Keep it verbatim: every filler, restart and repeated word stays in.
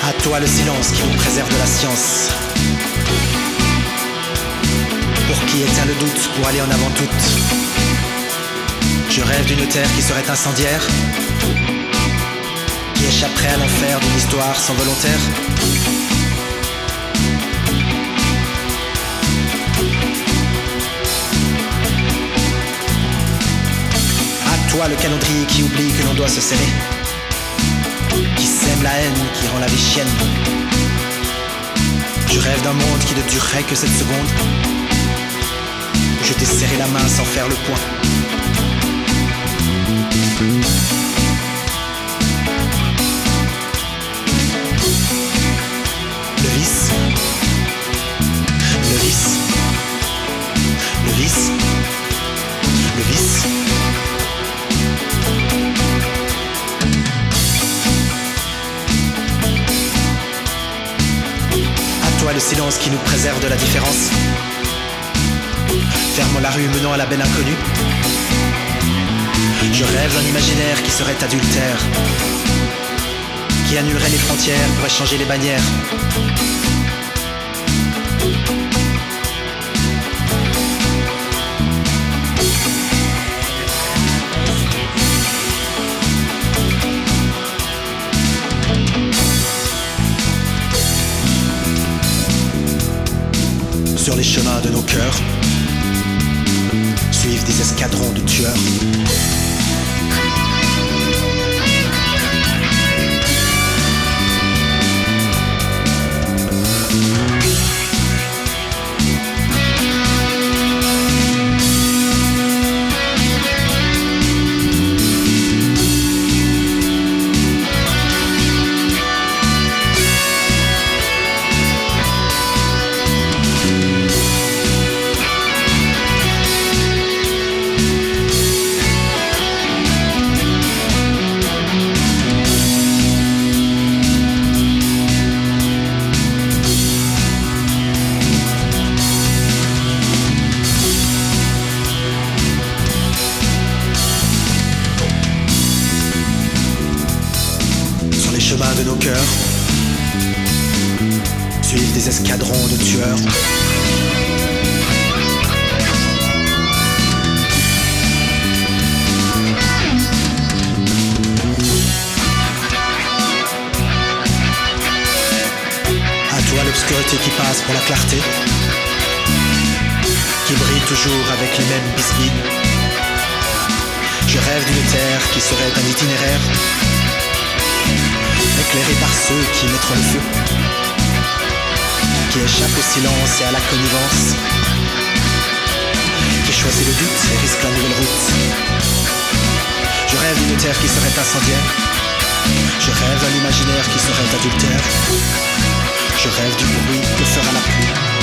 À toi le silence qui nous préserve de la science. Pour qui éteint le doute pour aller en avant toute. Je rêve d'une terre qui serait incendiaire, qui échapperait à l'enfer d'une histoire sans volontaire. À toi le calendrier qui oublie que l'on doit se serrer, qui sème la haine, qui rend la vie chienne. Je rêve d'un monde qui ne durerait que cette seconde, où je t'ai serré la main sans faire le point. Le vice, le vice, le vice, le vice. À toi le silence qui nous préserve de la différence. Ferme la rue menant à la belle inconnue. Je rêve d'un imaginaire qui serait adultère, qui annulerait les frontières pour échanger les bannières. Sur les chemins de nos cœurs suivent des escadrons de tueurs. Chemins de nos cœurs suivent des escadrons de tueurs. À toi l'obscurité qui passe pour la clarté, qui brille toujours avec les mêmes bisbis. Je rêve d'une terre qui serait un itinéraire, éclairé par ceux qui mettront le feu, qui échappe au silence et à la connivence, qui choisit le doute et risque la nouvelle route. Je rêve d'une terre qui serait incendiaire, je rêve d'un imaginaire qui serait adultère, je rêve du bruit que fera la pluie.